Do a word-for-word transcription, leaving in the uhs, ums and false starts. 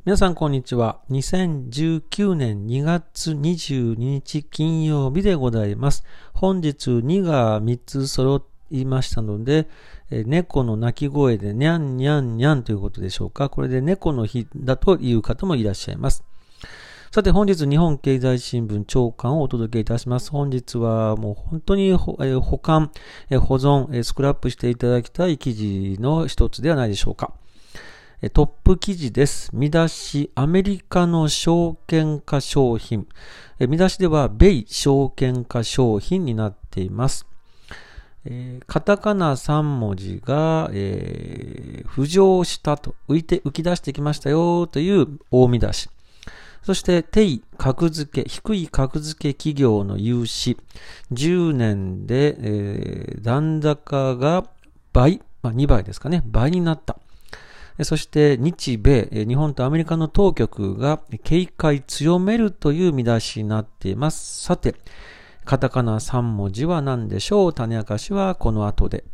皆さんこんにちは。にせんじゅうきゅうねんにがつにじゅうににち金曜日でございます。本日にがみっつ揃いましたので、え猫の鳴き声でにゃんにゃんにゃんということでしょうか。これで猫の日だという方もいらっしゃいます。さて本日日本経済新聞朝刊をお届けいたします。本日はもう本当に保管、保存、スクラップしていただきたい記事の一つではないでしょうか。トップ記事です。見出し、アメリカの証券化商品。見出しでは、米証券化商品になっています。えー、カタカナさんもじが、えー、浮上したと、浮いて、浮き出してきましたよという大見出し。そして、低格付け、低い格付け企業の融資。じゅうねんで、えー、残高が倍、まあ、にばいですかね、倍になった。そして日米、日本とアメリカの当局が警戒強めるという見出しになっています。さて、カタカナさんもじは何でしょう？種明かしはこの後で。